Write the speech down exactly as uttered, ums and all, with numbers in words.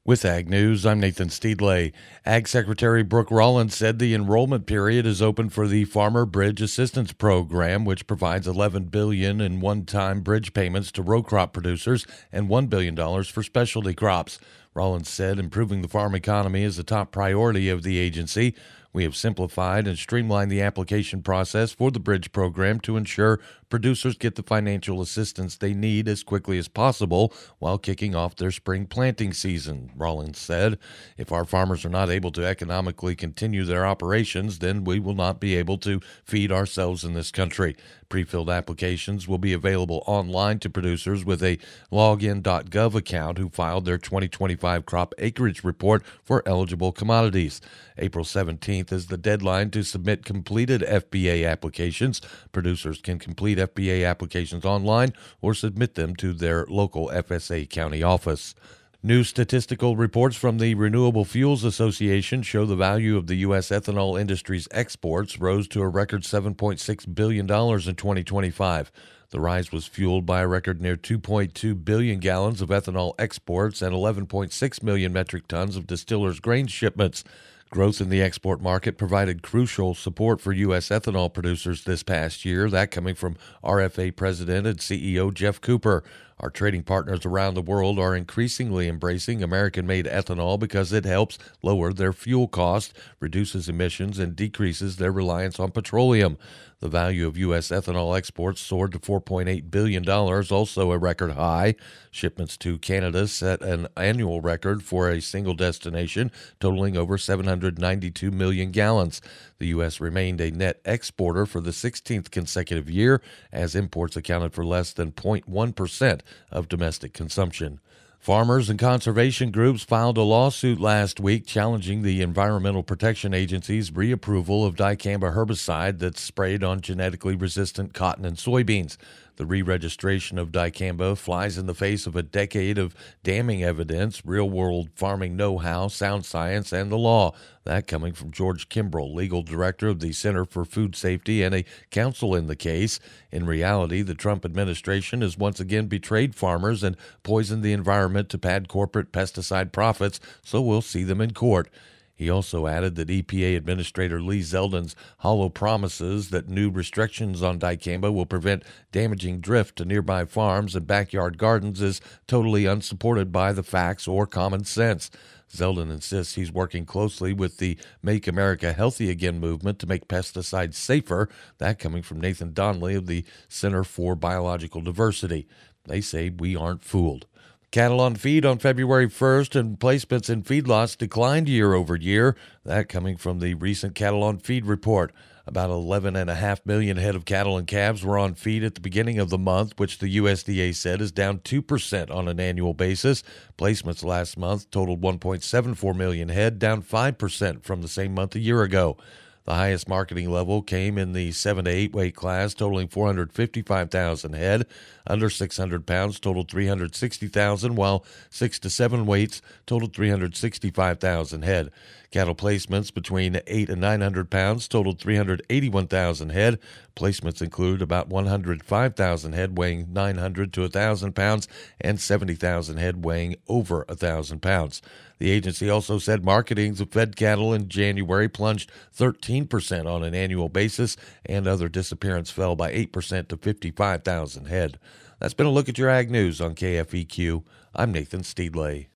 With Ag News, I'm Nathan Steedley. Ag Secretary Brooke Rollins said the enrollment period is open for the Farmer Bridge Assistance Program, which provides eleven billion dollars in one-time bridge payments to row crop producers and one billion dollars for specialty crops. Rollins said improving the farm economy is a top priority of the agency. We have simplified and streamlined the application process for the bridge program to ensure producers get the financial assistance they need as quickly as possible while kicking off their spring planting season, Rollins said. If our farmers are not able to economically continue their operations, then we will not be able to feed ourselves in this country. Pre-filled applications will be available online to producers with a login dot gov account who filed their twenty twenty-five crop acreage report for eligible commodities. April seventeenth is the deadline to submit completed F B A applications. Producers can complete F B A applications online or submit them to their local F S A county office. New statistical reports from the Renewable Fuels Association show the value of the U S ethanol industry's exports rose to a record seven point six billion dollars in twenty twenty-five. The rise was fueled by a record near two point two billion gallons of ethanol exports and eleven point six million metric tons of distillers' grain shipments. Growth in the export market provided crucial support for U S ethanol producers this past year, that coming from R F A President and C E O Jeff Cooper. Our trading partners around the world are increasingly embracing American-made ethanol because it helps lower their fuel cost, reduces emissions, and decreases their reliance on petroleum. The value of U S ethanol exports soared to four point eight billion dollars, also a record high. Shipments to Canada set an annual record for a single destination, totaling over seven hundred ninety-two million gallons. The U S remained a net exporter for the sixteenth consecutive year, as imports accounted for less than zero point one percent of domestic consumption. Farmers and conservation groups filed a lawsuit last week challenging the Environmental Protection Agency's reapproval of dicamba herbicide that's sprayed on genetically resistant cotton and soybeans. The re-registration of dicamba flies in the face of a decade of damning evidence, real-world farming know-how, sound science, and the law. That coming from George Kimbrell, legal director of the Center for Food Safety and a counsel in the case. In reality, the Trump administration has once again betrayed farmers and poisoned the environment to pad corporate pesticide profits, so we'll see them in court. He also added that E P A Administrator Lee Zeldin's hollow promises that new restrictions on dicamba will prevent damaging drift to nearby farms and backyard gardens is totally unsupported by the facts or common sense. Zeldin insists he's working closely with the Make America Healthy Again movement to make pesticides safer, that coming from Nathan Donnelly of the Center for Biological Diversity. They say we aren't fooled. Cattle on feed on February first and placements in feedlots declined year over year. That coming from the recent Cattle on Feed report. About eleven point five million head of cattle and calves were on feed at the beginning of the month, which the U S D A said is down two percent on an annual basis. Placements last month totaled one point seven four million head, down five percent from the same month a year ago. The highest marketing level came in the seven to eight weight class, totaling four hundred fifty-five thousand head. Under six hundred pounds totaled three hundred sixty thousand, while six to seven weights totaled three hundred sixty-five thousand head. Cattle placements between eight and nine hundred pounds totaled three hundred eighty-one thousand head. Placements include about one hundred five thousand head weighing nine hundred to one thousand pounds and seventy thousand head weighing over one thousand pounds. The agency also said marketings of fed cattle in January plunged thirteen percent on an annual basis, and other disappearance fell by eight percent to fifty-five thousand head. That's been a look at your Ag News on K F E Q. I'm Nathan Steedley.